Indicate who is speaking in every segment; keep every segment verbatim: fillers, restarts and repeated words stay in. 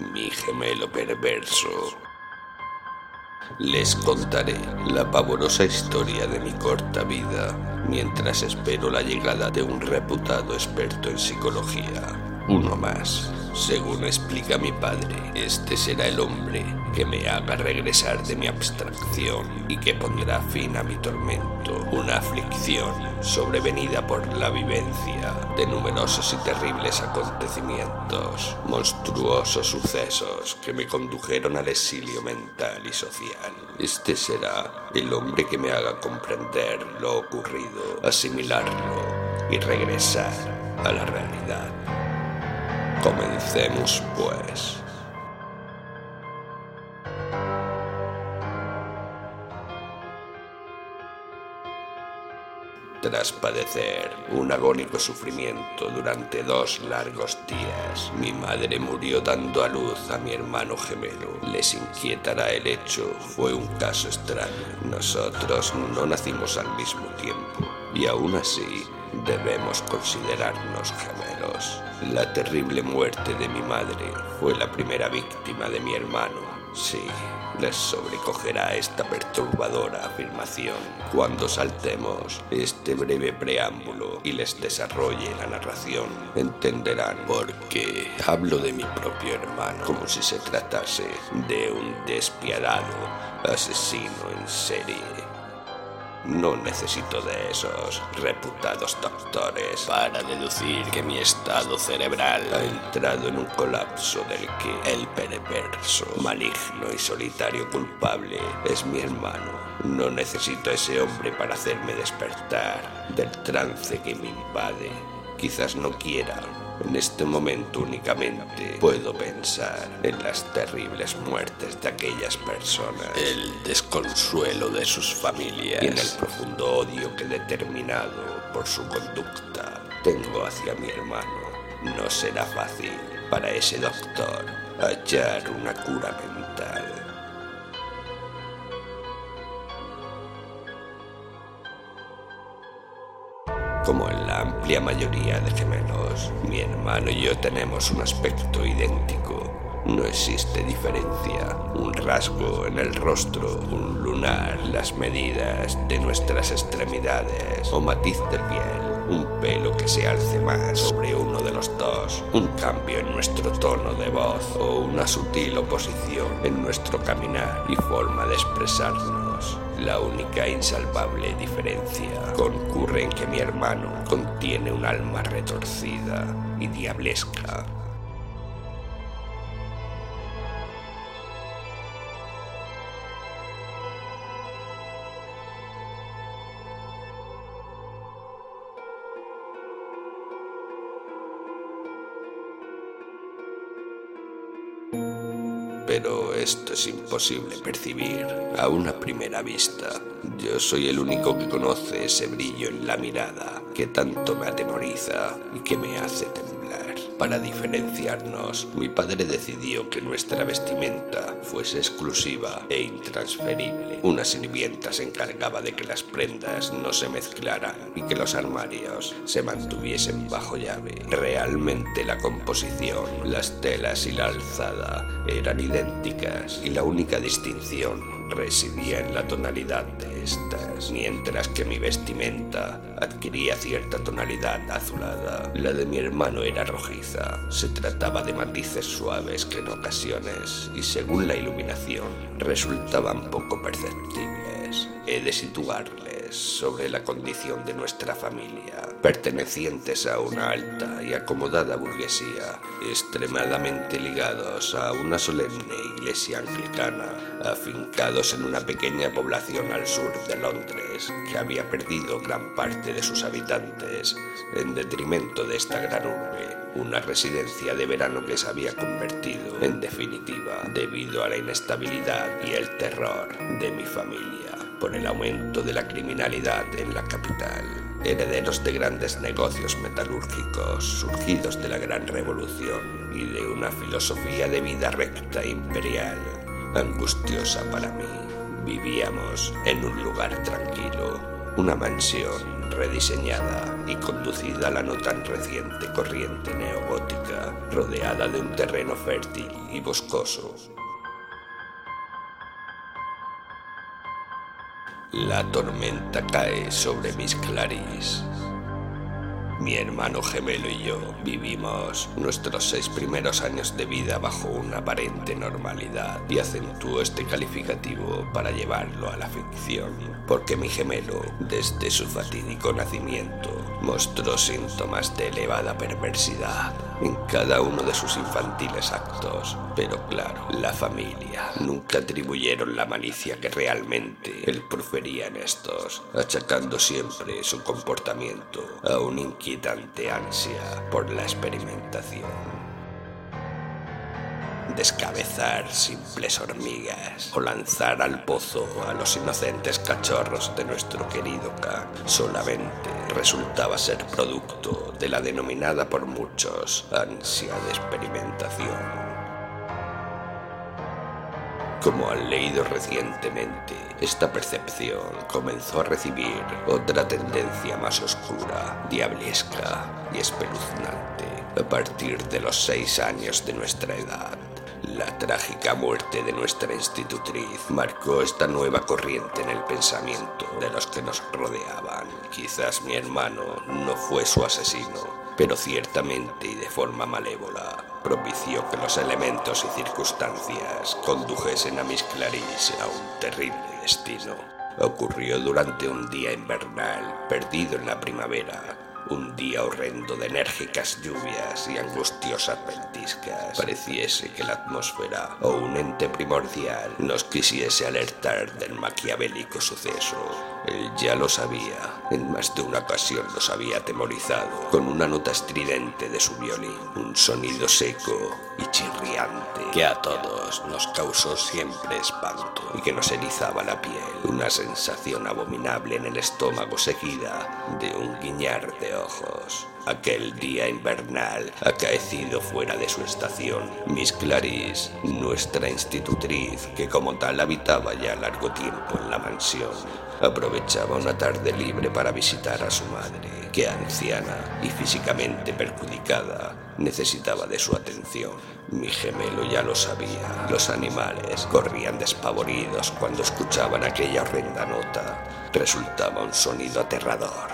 Speaker 1: mi gemelo perverso. Les contaré la pavorosa historia de mi corta vida, mientras espero la llegada de un reputado experto en psicología. Uno más. Según explica mi padre, este será el hombre que me haga regresar de mi abstracción y que pondrá fin a mi tormento, una aflicción sobrevenida por la vivencia de numerosos y terribles acontecimientos, monstruosos sucesos que me condujeron al exilio mental y social. Este será el hombre que me haga comprender lo ocurrido, asimilarlo y regresar a la realidad. Comencemos, pues. Tras padecer un agónico sufrimiento durante dos largos días, mi madre murió dando a luz a mi hermano gemelo. Les inquietará el hecho, fue un caso extraño. Nosotros no nacimos al mismo tiempo y aún así debemos considerarnos gemelos. La terrible muerte de mi madre fue la primera víctima de mi hermano. Sí, les sobrecogerá esta perturbadora afirmación cuando saltemos este breve preámbulo y les desarrolle la narración. Entenderán por qué hablo de mi propio hermano como si se tratase de un despiadado asesino en serie. No necesito de esos reputados doctores para deducir que mi estado cerebral ha entrado en un colapso del que el perverso, maligno y solitario culpable es mi hermano. No necesito a ese hombre para hacerme despertar del trance que me invade. Quizás no quiera. En este momento únicamente puedo pensar en las terribles muertes de aquellas personas, el desconsuelo de sus familias y en el profundo odio que, determinado por su conducta, tengo hacia mi hermano. No será fácil para ese doctor hallar una cura mental. Como en la amplia mayoría de gemelos, mi hermano y yo tenemos un aspecto idéntico. No existe diferencia, un rasgo en el rostro, un lunar, las medidas de nuestras extremidades o matiz de piel, un pelo que se alce más sobre uno de los dos, un cambio en nuestro tono de voz o una sutil oposición en nuestro caminar y forma de expresarnos. La única insalvable diferencia concurre en que mi hermano contiene un alma retorcida y diablesca. Pero esto es imposible percibir a una primera vista. Yo soy el único que conoce ese brillo en la mirada que tanto me atemoriza y que me hace temblar. Para diferenciarnos, mi padre decidió que nuestra vestimenta fuese exclusiva e intransferible. Una sirvienta se encargaba de que las prendas no se mezclaran y que los armarios se mantuviesen bajo llave. Realmente la composición, las telas y la alzada eran idénticas y la única distinción residía en la tonalidad de estas, mientras que mi vestimenta adquiría cierta tonalidad azulada. La de mi hermano era rojiza. Se trataba de matices suaves que en ocasiones, y según la iluminación, resultaban poco perceptibles. He de situarles sobre la condición de nuestra familia, pertenecientes a una alta y acomodada burguesía, extremadamente ligados a una solemne iglesia anglicana, afincados en una pequeña población al sur de Londres, que había perdido gran parte de sus habitantes en detrimento de esta gran urbe, una residencia de verano que se había convertido, en definitiva, debido a la inestabilidad y el terror de mi familia por el aumento de la criminalidad en la capital. Herederos de grandes negocios metalúrgicos surgidos de la Gran Revolución y de una filosofía de vida recta e imperial, angustiosa para mí, vivíamos en un lugar tranquilo, Una mansión rediseñada y conducida a la no tan reciente corriente neogótica, rodeada de un terreno fértil y boscoso. La tormenta cae sobre Miss Clarice. Mi hermano gemelo y yo vivimos nuestros seis primeros años de vida bajo una aparente normalidad, y acentúo este calificativo para llevarlo a la ficción, porque mi gemelo, desde su fatídico nacimiento, mostró síntomas de elevada perversidad en cada uno de sus infantiles actos. Pero claro, la familia nunca atribuyeron la malicia que realmente él profería en estos, achacando siempre su comportamiento a un inquietante ansia por la experimentación. Descabezar simples hormigas o lanzar al pozo a los inocentes cachorros de nuestro querido Kang solamente resultaba ser producto de la denominada por muchos ansia de experimentación. Como han leído recientemente, esta percepción comenzó a recibir otra tendencia más oscura, diablesca y espeluznante a partir de los seis años de nuestra edad. La trágica muerte de nuestra institutriz marcó esta nueva corriente en el pensamiento de los que nos rodeaban. Quizás mi hermano no fue su asesino, pero ciertamente y de forma malévola propició que los elementos y circunstancias condujesen a Miss Clarice a un terrible destino. Ocurrió durante un día invernal, perdido en la primavera, un día horrendo de enérgicas lluvias y angustiosas ventiscas. Pareciese que la atmósfera o un ente primordial nos quisiese alertar del maquiavélico suceso. Él ya lo sabía, en más de una ocasión nos había atemorizado con una nota estridente de su violín, un sonido seco y chirriante que a todos nos causó siempre espanto y que nos erizaba la piel, una sensación abominable en el estómago seguida de un guiñar de ojos. Aquel día invernal, acaecido fuera de su estación, Miss Clarice, nuestra institutriz, que como tal habitaba ya largo tiempo en la mansión, aprovechaba una tarde libre para visitar a su madre, que anciana y físicamente perjudicada necesitaba de su atención. Mi gemelo ya lo sabía. Los animales corrían despavoridos cuando escuchaban aquella horrenda nota. Resultaba un sonido aterrador.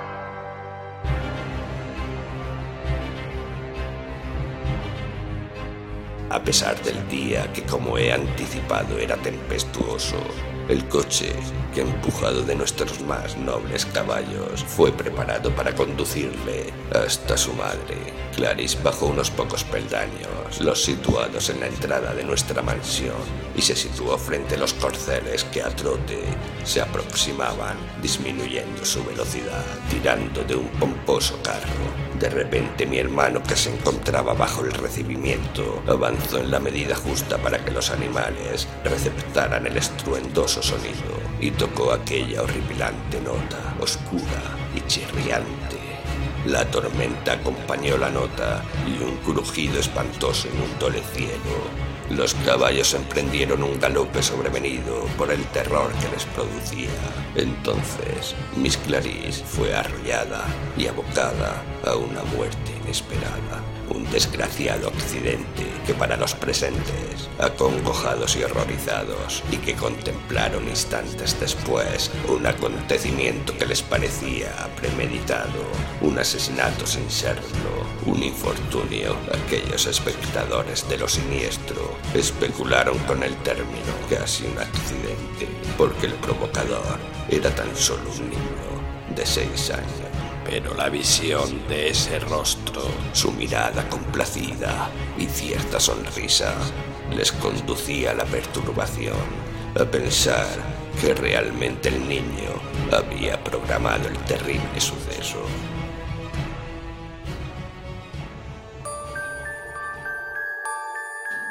Speaker 1: A pesar del día que, como he anticipado, era tempestuoso, el coche, que empujado de nuestros más nobles caballos, fue preparado para conducirle hasta su madre. Clarice bajó unos pocos peldaños, los situados en la entrada de nuestra mansión, y se situó frente a los corceles que a trote se aproximaban, disminuyendo su velocidad, tirando de un pomposo carro. De repente mi hermano, que se encontraba bajo el recibimiento, avanzó en la medida justa para que los animales receptaran el estruendoso sonido y tocó aquella horripilante nota, oscura y chirriante. La tormenta acompañó la nota y un crujido espantoso inundó el cielo. Los caballos emprendieron un galope sobrevenido por el terror que les producía. Entonces, Miss Clarice fue arrollada y abocada a una muerte inesperada. Un desgraciado accidente que para los presentes, acongojados y horrorizados, y que contemplaron instantes después un acontecimiento que les parecía premeditado, un asesinato sin serlo, un infortunio. Aquellos espectadores de lo siniestro especularon con el término casi un accidente, porque el provocador era tan solo un niño de seis años. Pero la visión de ese rostro, su mirada complacida y cierta sonrisa les conducía a la perturbación, a pensar que realmente el niño había programado el terrible suceso.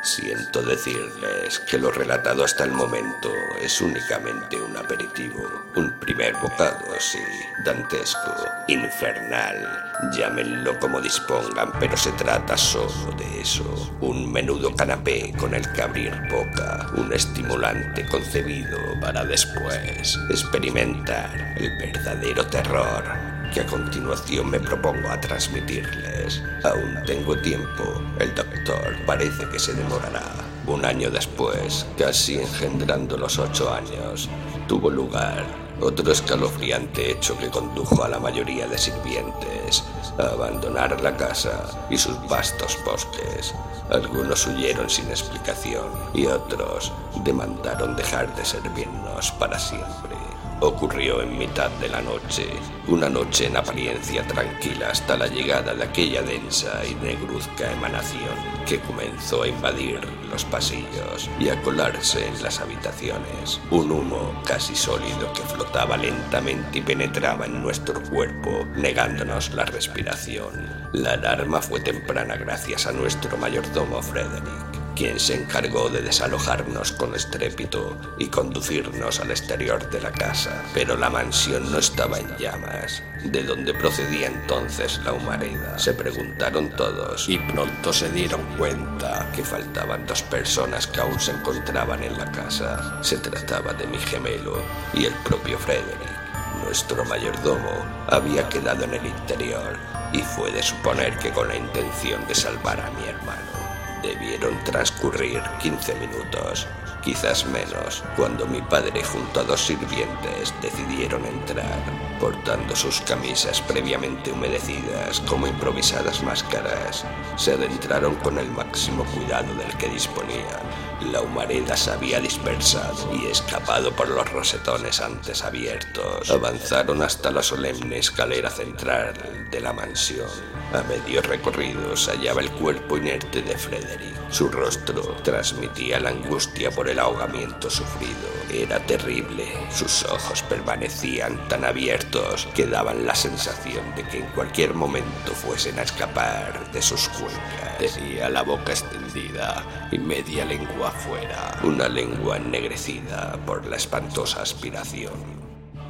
Speaker 1: Siento decirles que lo relatado hasta el momento es únicamente un aperitivo, un primer bocado, sí, dantesco, infernal, llámenlo como dispongan, pero se trata solo de eso, un menudo canapé con el que abrir boca, un estimulante concebido para después experimentar el verdadero terror que a continuación me propongo a transmitirles. Aún tengo tiempo, el doctor parece que se demorará. Un año después, casi engendrando los ocho años, tuvo lugar otro escalofriante hecho que condujo a la mayoría de sirvientes a abandonar la casa y sus vastos bosques. Algunos huyeron sin explicación y otros demandaron dejar de servirnos para siempre. Ocurrió en mitad de la noche, una noche en apariencia tranquila hasta la llegada de aquella densa y negruzca emanación que comenzó a invadir los pasillos y a colarse en las habitaciones. Un humo casi sólido que flotaba lentamente y penetraba en nuestro cuerpo, negándonos la respiración. La alarma fue temprana gracias a nuestro mayordomo Frederick, quien se encargó de desalojarnos con estrépito y conducirnos al exterior de la casa. Pero la mansión no estaba en llamas. ¿De dónde procedía entonces la humareda?, se preguntaron todos, y pronto se dieron cuenta que faltaban dos personas que aún se encontraban en la casa. Se trataba de mi gemelo y el propio Frederick. Nuestro mayordomo había quedado en el interior y fue de suponer que con la intención de salvar a mi hermano. Debieron transcurrir quince minutos, quizás menos, cuando mi padre junto a dos sirvientes decidieron entrar, portando sus camisas previamente humedecidas como improvisadas máscaras. Se adentraron con el máximo cuidado del que disponían. La humareda se había dispersado y escapado por los rosetones antes abiertos. Avanzaron hasta la solemne escalera central de la mansión. A medio recorrido se hallaba el cuerpo inerte de Frederick. Su rostro transmitía la angustia por el ahogamiento sufrido. Era terrible. Sus ojos permanecían tan abiertos que daban la sensación de que en cualquier momento fuesen a escapar de sus cuencas. Tenía la boca extendida y media lengua afuera, una lengua ennegrecida por la espantosa aspiración.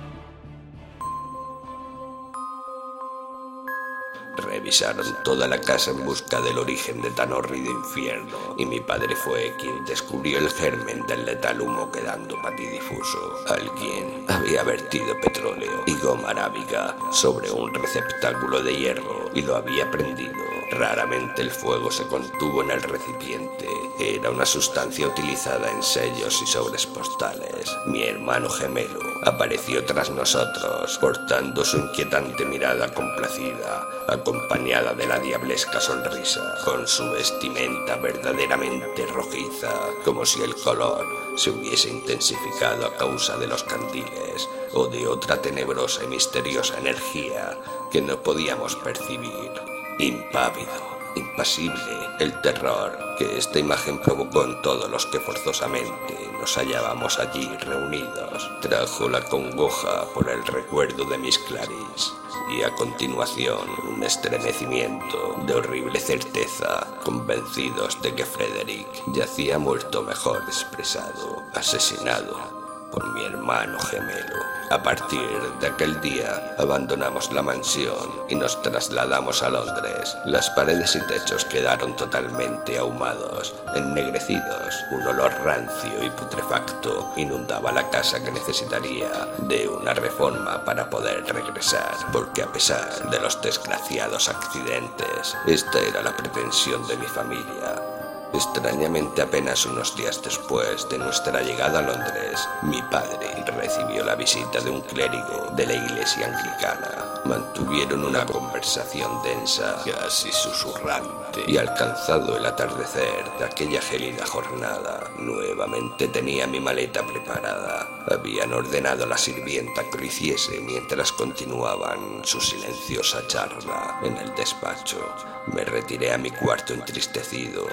Speaker 1: Revisaron toda la casa en busca del origen de tan horrido infierno, y mi padre fue quien descubrió el germen del letal humo quedando patidifuso. Alguien había vertido petróleo y goma arábiga sobre un receptáculo de hierro y lo había prendido. Raramente el fuego se contuvo en el recipiente. Era una sustancia utilizada en sellos y sobres postales. Mi hermano gemelo apareció tras nosotros, portando su inquietante mirada complacida, acompañada de la diablesca sonrisa, con su vestimenta verdaderamente rojiza, como si el color se hubiese intensificado a causa de los candiles o de otra tenebrosa y misteriosa energía que no podíamos percibir. Impávido, impasible, el terror que esta imagen provocó en todos los que forzosamente nos hallábamos allí reunidos trajo la congoja por el recuerdo de Miss Clarice y a continuación un estremecimiento de horrible certeza, convencidos de que Frederick yacía muerto, mejor expresado, asesinado por mi hermano gemelo. A partir de aquel día abandonamos la mansión y nos trasladamos a Londres. Las paredes y techos quedaron totalmente ahumados, ennegrecidos. Un olor rancio y putrefacto inundaba la casa que necesitaría de una reforma para poder regresar, porque a pesar de los desgraciados accidentes, esta era la pretensión de mi familia. Extrañamente, apenas unos días después de nuestra llegada a Londres, mi padre recibió la visita de un clérigo de la iglesia anglicana. Mantuvieron una conversación densa, casi susurrante, y alcanzado el atardecer de aquella gélida jornada, nuevamente tenía mi maleta preparada. Habían ordenado a la sirvienta que lo hiciese mientras continuaban su silenciosa charla en el despacho. Me retiré a mi cuarto entristecido, pensando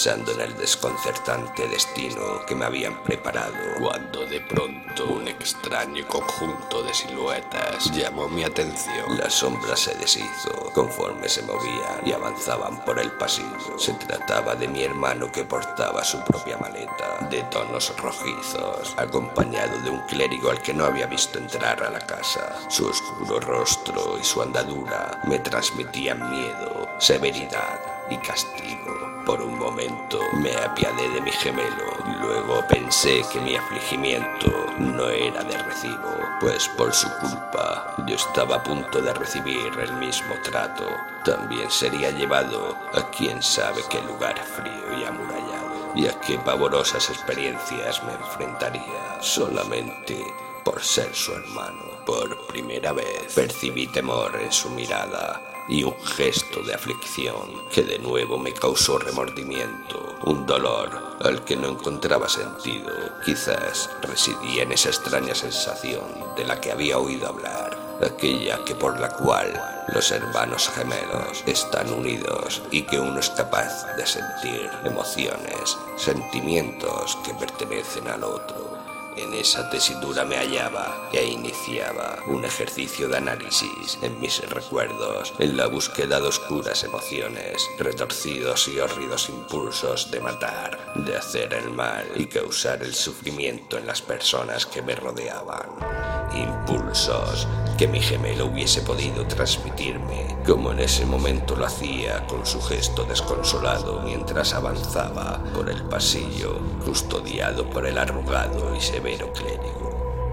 Speaker 1: pensando en el desconcertante destino que me habían preparado, cuando de pronto un extraño conjunto de siluetas llamó mi atención. La sombra se deshizo conforme se movían y avanzaban por el pasillo. Se trataba de mi hermano, que portaba su propia maleta de tonos rojizos, acompañado de un clérigo al que no había visto entrar a la casa. Su oscuro rostro y su andadura me transmitían miedo, severidad y castigo. Por un momento me apiadé de mi gemelo, luego pensé que mi afligimiento no era de recibo, pues por su culpa yo estaba a punto de recibir el mismo trato. También sería llevado a quién sabe qué lugar frío y amurallado, y a qué pavorosas experiencias me enfrentaría solamente por ser su hermano. Por primera vez percibí temor en su mirada y un gesto de aflicción que de nuevo me causó remordimiento, un dolor al que no encontraba sentido. Quizás residía en esa extraña sensación de la que había oído hablar, aquella que por la cual los hermanos gemelos están unidos y que uno es capaz de sentir emociones, sentimientos que pertenecen al otro. En esa tesitura me hallaba e iniciaba un ejercicio de análisis en mis recuerdos, en la búsqueda de oscuras emociones, retorcidos y hórridos impulsos de matar, de hacer el mal y causar el sufrimiento en las personas que me rodeaban. Impulsos que mi gemelo hubiese podido transmitirme, como en ese momento lo hacía con su gesto desconsolado mientras avanzaba por el pasillo, custodiado por el arrugado y severo clérigo.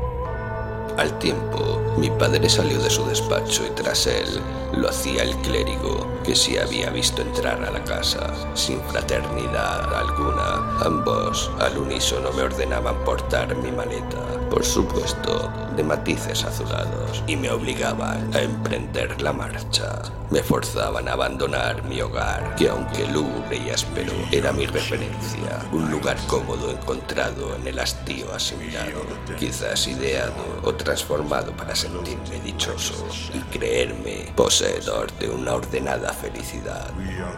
Speaker 1: Al tiempo, mi padre salió de su despacho y tras él lo hacía el clérigo, que sí había visto entrar a la casa. Sin fraternidad alguna, ambos al unísono me ordenaban portar mi maleta, por supuesto de matices azulados, y me obligaban a emprender la marcha. Me forzaban a abandonar mi hogar, que aunque lúgubre y áspero, era mi referencia, un lugar cómodo encontrado en el hastío asimilado, quizás ideado o transformado para sentirme dichoso y creerme poseedor de una ordenada felicidad.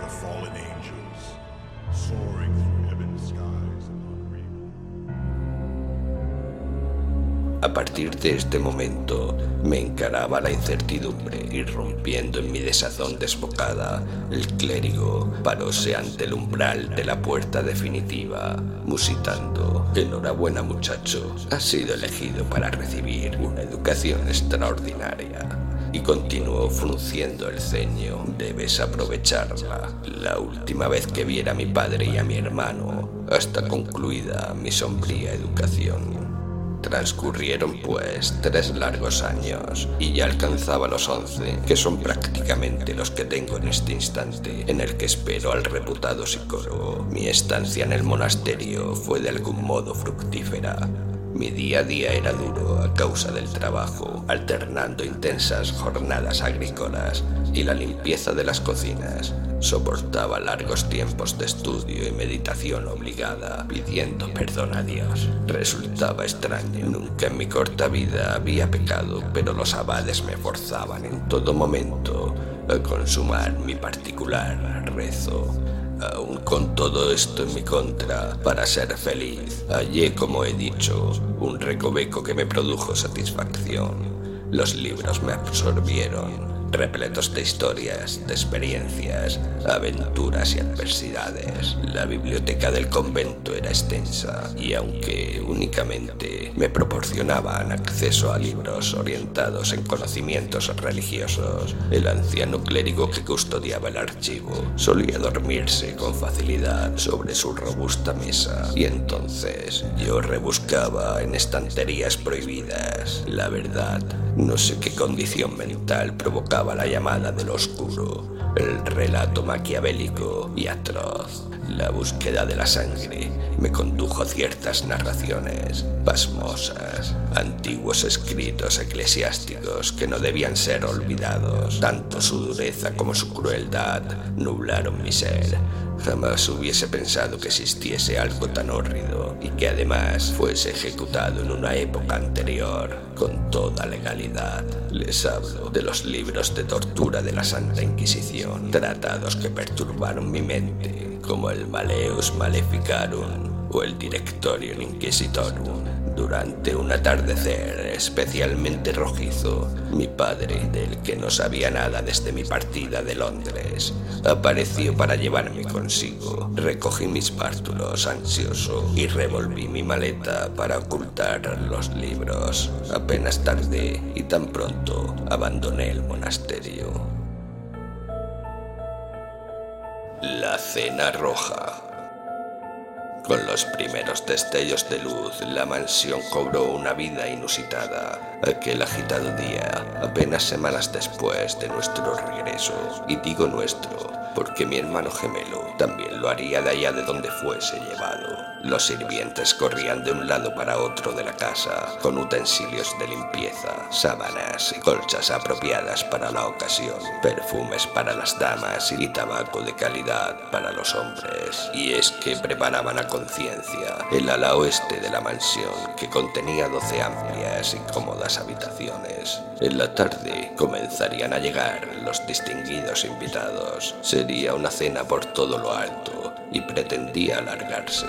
Speaker 1: A partir de este momento me encaraba la incertidumbre, irrumpiendo en mi desazón desbocada. El clérigo paróse ante el umbral de la puerta definitiva, musitando: enhorabuena, muchacho, has sido elegido para recibir una educación extraordinaria. Y continuó frunciendo el ceño: debes aprovecharla. La última vez que viera a mi padre y a mi hermano, hasta concluida mi sombría educación. Transcurrieron, pues, tres largos años y ya alcanzaba los once, que son prácticamente los que tengo en este instante, en el que espero al reputado psicólogo. Mi estancia en el monasterio fue de algún modo fructífera. Mi día a día era duro a causa del trabajo, alternando intensas jornadas agrícolas y la limpieza de las cocinas. Soportaba largos tiempos de estudio y meditación obligada, pidiendo perdón a Dios. Resultaba extraño. Nunca en mi corta vida había pecado, pero los abades me forzaban en todo momento a consumar mi particular rezo. Aún con todo esto en mi contra, para ser feliz, hallé, como he dicho, un recoveco que me produjo satisfacción. Los libros me absorbieron, repletos de historias, de experiencias, aventuras y adversidades. La biblioteca del convento era extensa y aunque únicamente me proporcionaban acceso a libros orientados en conocimientos religiosos, el anciano clérigo que custodiaba el archivo solía dormirse con facilidad sobre su robusta mesa y entonces yo rebuscaba en estanterías prohibidas. La verdad, no sé qué condición mental provocaba la llamada del oscuro, el relato maquiavélico y atroz. La búsqueda de la sangre me condujo a ciertas narraciones pasmosas, antiguos escritos eclesiásticos que no debían ser olvidados. Tanto su dureza como su crueldad nublaron mi ser. Jamás hubiese pensado que existiese algo tan hórrido y que además fuese ejecutado en una época anterior con toda legalidad. Les hablo de los libros de tortura de la Santa Inquisición, tratados que perturbaron mi mente como el Maleus Maleficarum o el Directorium Inquisitorum. Durante un atardecer especialmente rojizo, mi padre, del que no sabía nada desde mi partida de Londres, apareció para llevarme consigo. Recogí mis bártulos ansioso y revolví mi maleta para ocultar los libros. Apenas tardé y tan pronto abandoné el monasterio. La Cena Roja. Con los primeros destellos de luz, la mansión cobró una vida inusitada. Aquel agitado día, apenas semanas después de nuestro regreso, y digo nuestro, porque mi hermano gemelo también lo haría de allá de donde fuese llevado. Los sirvientes corrían de un lado para otro de la casa, con utensilios de limpieza, sábanas y colchas apropiadas para la ocasión, perfumes para las damas y tabaco de calidad para los hombres. Y es que preparaban a conciencia el ala oeste de la mansión, que contenía doce amplias y cómodas habitaciones. En la tarde comenzarían a llegar los distinguidos invitados. Sería una cena por todo lo alto y pretendía alargarse.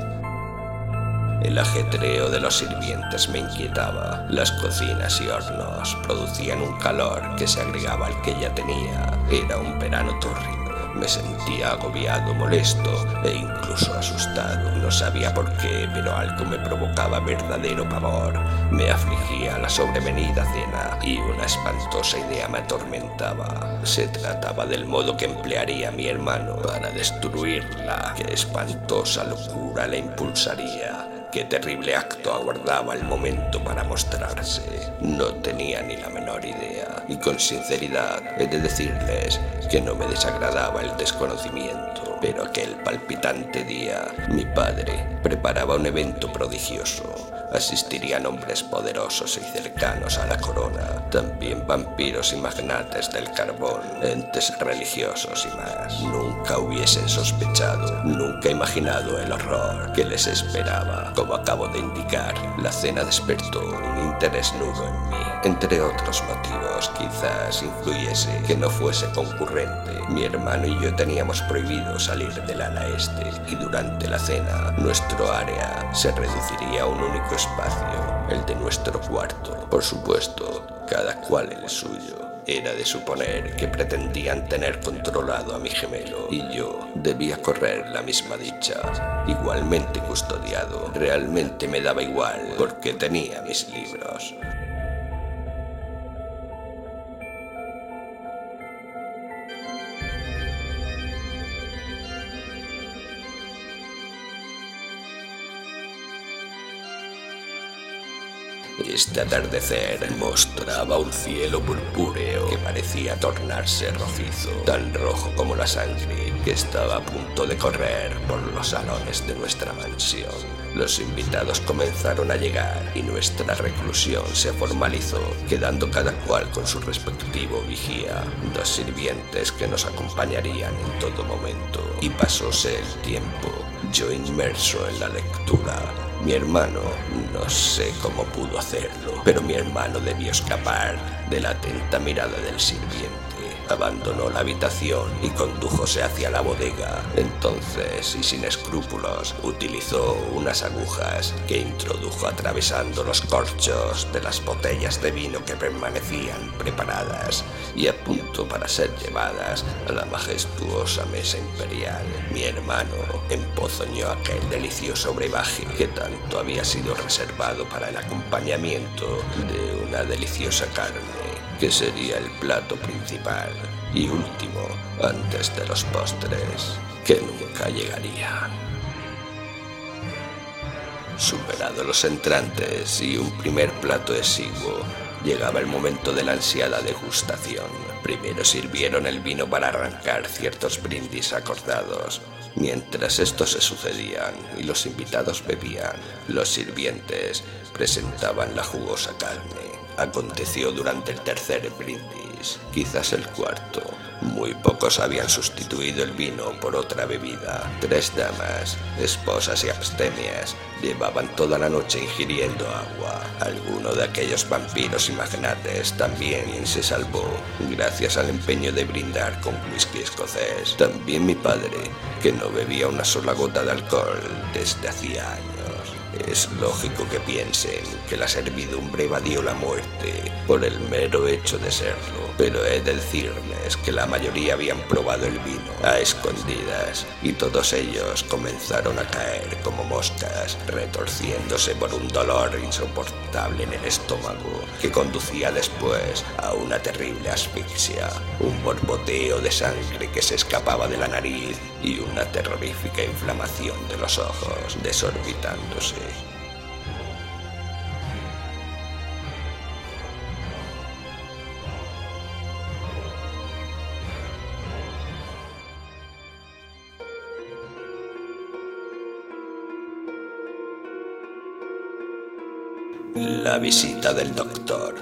Speaker 1: El ajetreo de los sirvientes me inquietaba. Las cocinas y hornos producían un calor que se agregaba al que ya tenía. Era un verano tórrido. Me sentía agobiado, molesto e incluso asustado. No sabía por qué, pero algo me provocaba verdadero pavor. Me afligía la sobrevenida cena y una espantosa idea me atormentaba. Se trataba del modo que emplearía mi hermano para destruirla. Qué espantosa locura le impulsaría. Qué terrible acto aguardaba el momento para mostrarse. No tenía ni la menor idea, y con sinceridad he de decirles que no me desagradaba el desconocimiento. Pero aquel palpitante día, mi padre preparaba un evento prodigioso. Asistirían hombres poderosos y cercanos a la corona, también vampiros y magnates del carbón, entes religiosos y más. Nunca hubiesen sospechado, nunca imaginado el horror que les esperaba. Como acabo de indicar, la cena despertó un interés nudo en mí. Entre otros motivos, quizás influyese que no fuese concurrente. Mi hermano y yo teníamos prohibido salir del ala este, y durante la cena, nuestro área se reduciría a un único espacio, el de nuestro cuarto. Por supuesto, cada cual el suyo. Era de suponer que pretendían tener controlado a mi gemelo, y yo debía correr la misma dicha. Igualmente custodiado, realmente me daba igual, porque tenía mis libros. Este atardecer mostraba un cielo purpúreo que parecía tornarse rojizo, tan rojo como la sangre que estaba a punto de correr por los salones de nuestra mansión. Los invitados comenzaron a llegar y nuestra reclusión se formalizó, quedando cada cual con su respectivo vigía, dos sirvientes que nos acompañarían en todo momento. Y pasóse el tiempo, yo inmerso en la lectura. Mi hermano, no sé cómo pudo hacerlo, pero mi hermano debió escapar de la atenta mirada del sirviente. Abandonó la habitación y condújose hacia la bodega. Entonces, y sin escrúpulos, utilizó unas agujas que introdujo atravesando los corchos de las botellas de vino que permanecían preparadas y a punto para ser llevadas a la majestuosa mesa imperial. Mi hermano emponzoñó aquel delicioso brebaje que tanto había sido reservado para el acompañamiento de una deliciosa carne, que sería el plato principal y último antes de los postres, que nunca llegarían. Superados los entrantes y un primer plato exiguo, llegaba el momento de la ansiada degustación. Primero sirvieron el vino para arrancar ciertos brindis acordados. Mientras estos se sucedían y los invitados bebían, los sirvientes presentaban la jugosa carne. Aconteció durante el tercer brindis, quizás el cuarto. Muy pocos habían sustituido el vino por otra bebida. Tres damas, esposas y abstemias, llevaban toda la noche ingiriendo agua. Alguno de aquellos vampiros y magnates también se salvó, gracias al empeño de brindar con whisky escocés. También mi padre, que no bebía una sola gota de alcohol desde hacía años. Es lógico que piensen que la servidumbre evadió la muerte por el mero hecho de serlo, pero he de decirles que la mayoría habían probado el vino a escondidas y todos ellos comenzaron a caer como moscas, retorciéndose por un dolor insoportable en el estómago que conducía después a una terrible asfixia, un borboteo de sangre que se escapaba de la nariz y una terrorífica inflamación de los ojos, desorbitándose. La visita del doctor.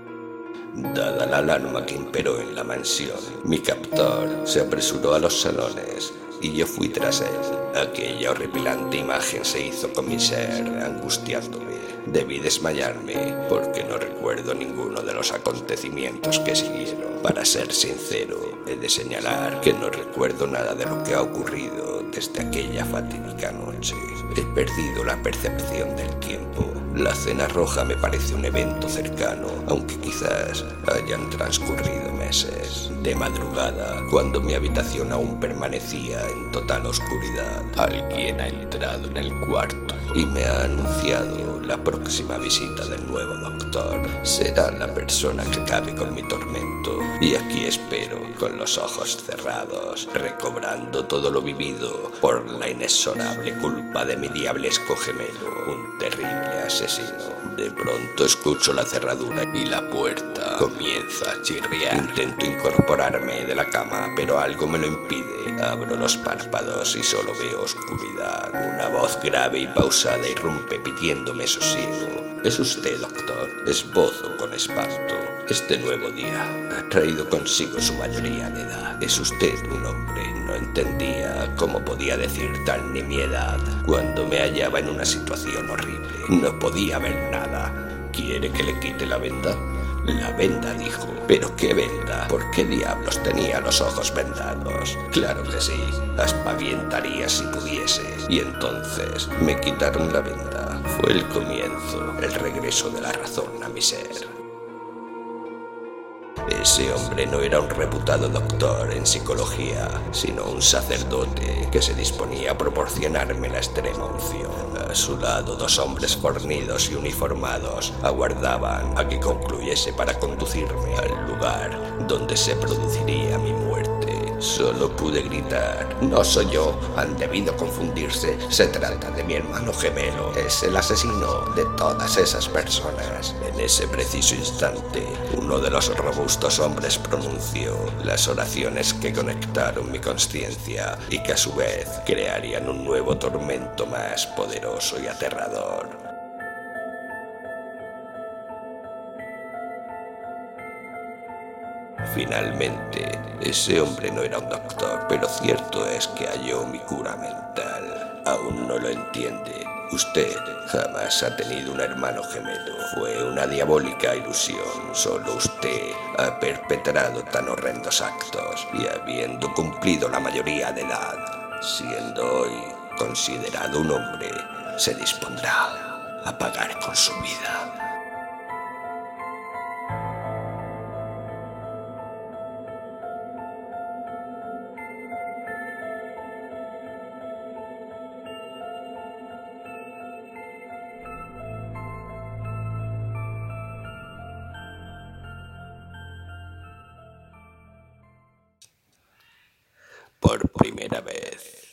Speaker 1: Dada la alarma que imperó en la mansión, mi captor se apresuró a los salones y yo fui tras él. Aquella horripilante imagen se hizo con mi ser, angustiándome. Debí desmayarme porque no recuerdo ninguno de los acontecimientos que siguieron. Para ser sincero, he de señalar que no recuerdo nada de lo que ha ocurrido desde aquella fatídica noche. He perdido la percepción del tiempo. La cena roja me parece un evento cercano, aunque quizás hayan transcurrido meses. De madrugada, cuando mi habitación aún permanecía en total oscuridad, alguien ha entrado en el cuarto y me ha anunciado la próxima visita del nuevo doctor. Será la persona que acabe con mi tormento, y aquí espero, con los ojos cerrados, recobrando todo lo vivido por la inexorable culpa de mi diablesco gemelo, un terrible asesino. De pronto escucho la cerradura y la puerta comienza a chirriar. Intento incorporarme de la cama, pero algo me lo impide. Abro los párpados y solo veo oscuridad. Una voz grave y pausada irrumpe pidiéndome sosiego. ¿Es usted, doctor? Esbozo con espanto. Este nuevo día ha traído consigo su mayoría de edad. ¿Es usted un hombre? No entendía cómo podía decir tal nimiedad cuando me hallaba en una situación horrible. No podía ver nada. ¿Quiere que le quite la venda? La venda, dijo. ¿Pero qué venda? ¿Por qué diablos tenía los ojos vendados? Claro que sí, aspavientaría si pudiese. Y entonces me quitaron la venda. Fue el comienzo, el regreso de la razón a mi ser. Ese hombre no era un reputado doctor en psicología, sino un sacerdote que se disponía a proporcionarme la extrema unción. A su lado, dos hombres fornidos y uniformados aguardaban a que concluyese para conducirme al lugar donde se produciría mi muerte. Solo pude gritar: no soy yo, han debido confundirse, se trata de mi hermano gemelo, es el asesino de todas esas personas. En ese preciso instante, uno de los robustos hombres pronunció las oraciones que conectaron mi conciencia y que a su vez crearían un nuevo tormento más poderoso y aterrador. Finalmente, ese hombre no era un doctor, pero cierto es que halló mi cura mental. Aún no lo entiende. Usted jamás ha tenido un hermano gemelo. Fue una diabólica ilusión. Solo usted ha perpetrado tan horrendos actos y habiendo cumplido la mayoría de edad, siendo hoy considerado un hombre, se dispondrá a pagar con su vida. Por primera vez,